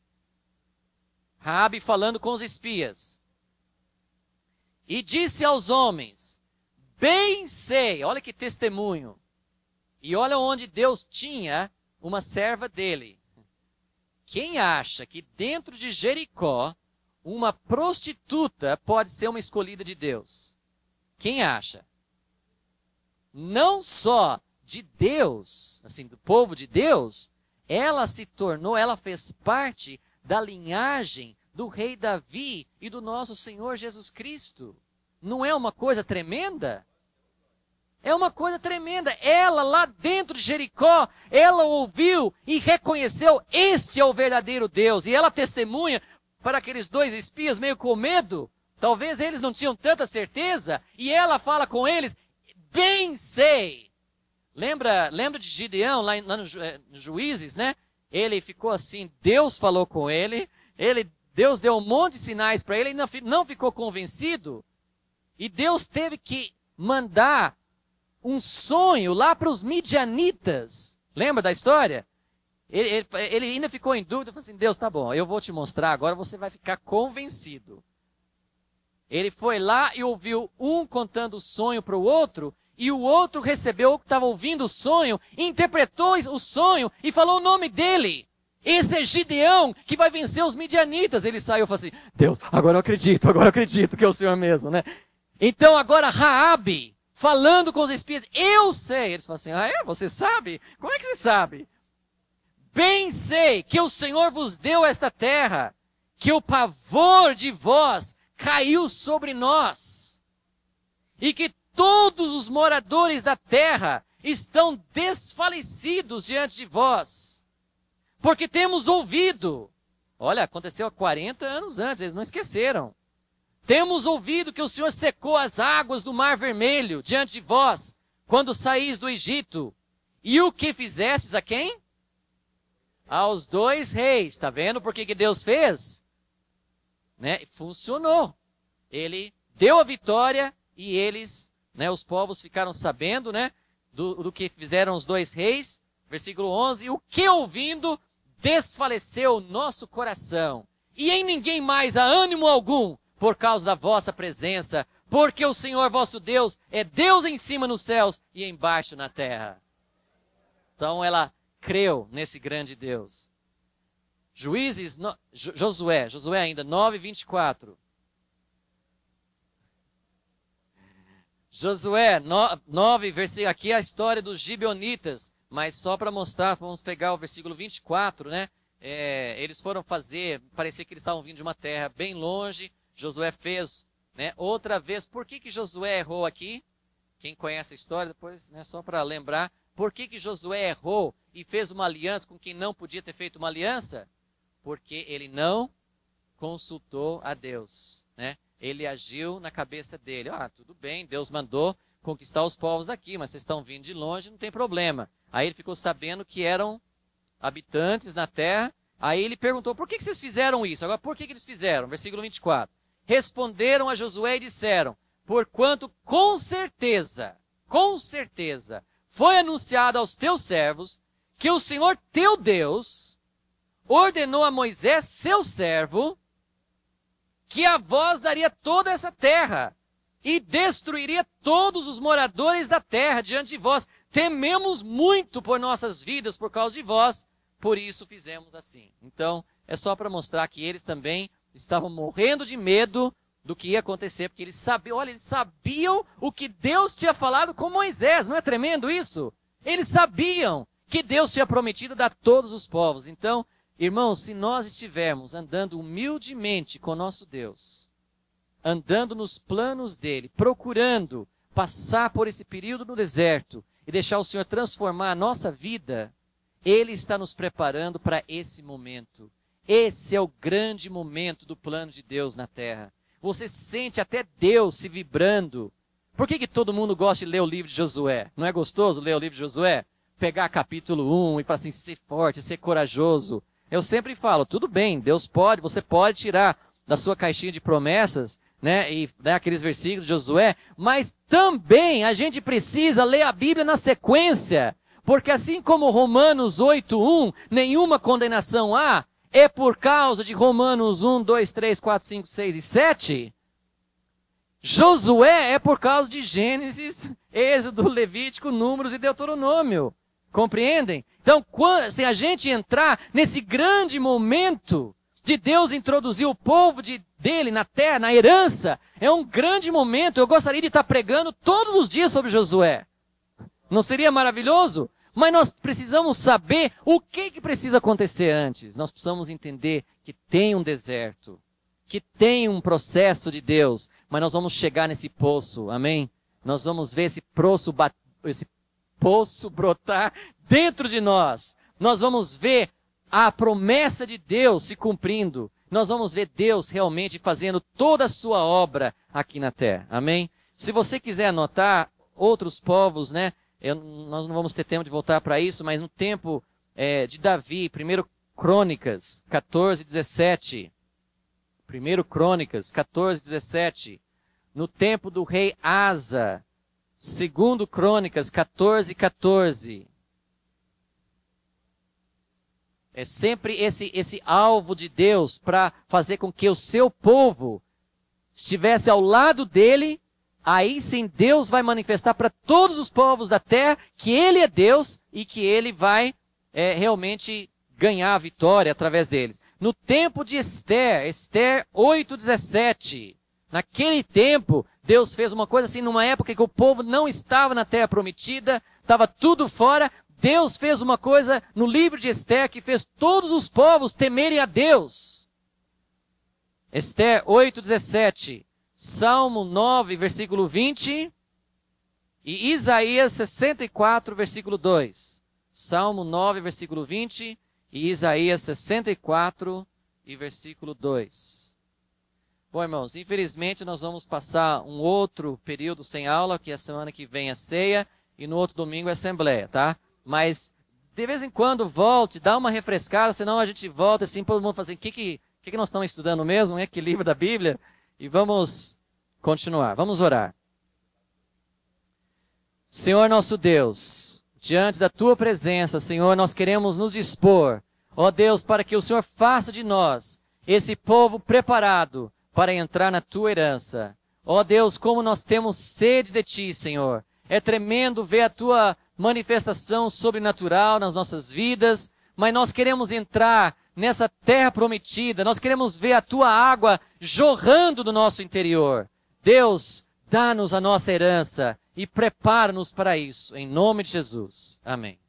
Raabe falando com os espias. E disse aos homens, bem sei, olha que testemunho. E olha onde Deus tinha uma serva dele. Quem acha que dentro de Jericó, uma prostituta pode ser uma escolhida de Deus? Quem acha? Não só de Deus, assim, do povo de Deus, ela fez parte da linhagem do rei Davi e do nosso Senhor Jesus Cristo. Não é uma coisa tremenda? É uma coisa tremenda. Ela lá dentro de Jericó, ela ouviu e reconheceu, este é o verdadeiro Deus. E ela testemunha para aqueles 2 espias meio com medo. Talvez eles não tinham tanta certeza. E ela fala com eles, bem sei. Lembra de Gideão lá nos Juízes, né? Ele ficou assim, Deus falou com ele. Deus deu um monte de sinais para ele e não ficou convencido. E Deus teve que mandar um sonho lá para os midianitas. Lembra da história? Ele ainda ficou em dúvida, falou assim, Deus, tá bom, eu vou te mostrar, agora você vai ficar convencido. Ele foi lá e ouviu um contando o sonho para o outro, e o outro recebeu o que estava ouvindo o sonho, interpretou o sonho e falou o nome dele. Esse é Gideão, que vai vencer os midianitas. Ele saiu e falou assim, Deus, agora eu acredito que é o Senhor mesmo, né? Então agora Raabe, falando com os espias, eu sei. Eles falam assim, você sabe? Como é que você sabe? Bem sei que o Senhor vos deu esta terra, que o pavor de vós caiu sobre nós, e que todos os moradores da terra estão desfalecidos diante de vós, porque temos ouvido. Olha, aconteceu há 40 anos antes, eles não esqueceram. Temos ouvido que o Senhor secou as águas do Mar Vermelho diante de vós, quando saís do Egito. E o que fizestes a quem? Aos 2 reis. Está vendo por que Deus fez? Né? Funcionou. Ele deu a vitória e eles, né, os povos ficaram sabendo, né, do que fizeram os 2 reis. Versículo 11. O que ouvindo desfaleceu o nosso coração. E em ninguém mais há ânimo algum por causa da vossa presença, porque o Senhor vosso Deus é Deus em cima nos céus e embaixo na terra. Então ela creu nesse grande Deus. Josué ainda, 9:24. Josué 9, versículo, aqui é a história dos gibeonitas, mas só para mostrar, vamos pegar o versículo 24, né? Eles foram fazer, parecia que eles estavam vindo de uma terra bem longe. Josué fez, né, outra vez. Por que Josué errou aqui? Quem conhece a história, depois, né, só para lembrar. Por que Josué errou e fez uma aliança com quem não podia ter feito uma aliança? Porque ele não consultou a Deus, né? Ele agiu na cabeça dele. Tudo bem, Deus mandou conquistar os povos daqui, mas vocês estão vindo de longe, não tem problema. Aí ele ficou sabendo que eram habitantes na terra. Aí ele perguntou, por que vocês fizeram isso? Agora, por que eles fizeram? Versículo 24. Responderam a Josué e disseram, porquanto com certeza, foi anunciado aos teus servos que o Senhor teu Deus ordenou a Moisés, seu servo, que a vós daria toda essa terra e destruiria todos os moradores da terra diante de vós. Tememos muito por nossas vidas por causa de vós, por isso fizemos assim. Então, é só para mostrar que eles também estavam morrendo de medo do que ia acontecer, porque eles sabiam o que Deus tinha falado com Moisés. Não é tremendo isso? Eles sabiam que Deus tinha prometido dar todos os povos. Então, irmãos, se nós estivermos andando humildemente com nosso Deus, andando nos planos dele, procurando passar por esse período no deserto e deixar o Senhor transformar a nossa vida, ele está nos preparando para esse momento. Esse é o grande momento do plano de Deus na terra. Você sente até Deus se vibrando. Por que todo mundo gosta de ler o livro de Josué? Não é gostoso ler o livro de Josué? Pegar capítulo 1 e falar assim, ser forte, ser corajoso. Eu sempre falo, tudo bem, Deus pode, você pode tirar da sua caixinha de promessas, né, e dar aqueles versículos de Josué, mas também a gente precisa ler a Bíblia na sequência, porque assim como Romanos 8:1, nenhuma condenação há, é por causa de Romanos 1, 2, 3, 4, 5, 6 e 7, Josué é por causa de Gênesis, Êxodo, Levítico, Números e Deuteronômio. Compreendem? Então, se a gente entrar nesse grande momento de Deus introduzir o povo dele na terra, na herança, é um grande momento. Eu gostaria de estar pregando todos os dias sobre Josué. Não seria maravilhoso? Mas nós precisamos saber o que precisa acontecer antes. Nós precisamos entender que tem um deserto, que tem um processo de Deus, mas nós vamos chegar nesse poço, amém? Nós vamos ver esse poço brotar dentro de nós. Nós vamos ver a promessa de Deus se cumprindo. Nós vamos ver Deus realmente fazendo toda a sua obra aqui na terra, amém? Se você quiser anotar outros povos, né? Nós não vamos ter tempo de voltar para isso, mas no tempo de Davi, 1 Crônicas 14, 17. 1 Crônicas 14, 17. No tempo do rei Asa, 2 Crônicas 14, 14. É sempre esse alvo de Deus para fazer com que o seu povo estivesse ao lado dele. Aí sim Deus vai manifestar para todos os povos da terra que ele é Deus e que ele vai realmente ganhar a vitória através deles. No tempo de Esther 8:17, naquele tempo Deus fez uma coisa assim, numa época que o povo não estava na terra prometida, estava tudo fora. Deus fez uma coisa no livro de Esther que fez todos os povos temerem a Deus. Esther 8:17, Salmo 9, versículo 20 e Isaías 64, versículo 2. Salmo 9, versículo 20 e Isaías 64 e versículo 2. Bom, irmãos, infelizmente nós vamos passar um outro período sem aula, que a semana que vem é ceia e no outro domingo é assembleia, tá? Mas de vez em quando volte, dá uma refrescada, senão a gente volta assim, todo mundo fala assim, o que nós estamos estudando mesmo, né? Que livro da Bíblia? E vamos continuar, vamos orar. Senhor nosso Deus, diante da Tua presença, Senhor, nós queremos nos dispor, ó Deus, para que o Senhor faça de nós esse povo preparado para entrar na Tua herança. Ó Deus, como nós temos sede de Ti, Senhor. É tremendo ver a Tua manifestação sobrenatural nas nossas vidas, mas nós queremos entrar nessa terra prometida, nós queremos ver a Tua água jorrando do nosso interior. Deus, dá-nos a nossa herança e prepara-nos para isso, em nome de Jesus. Amém.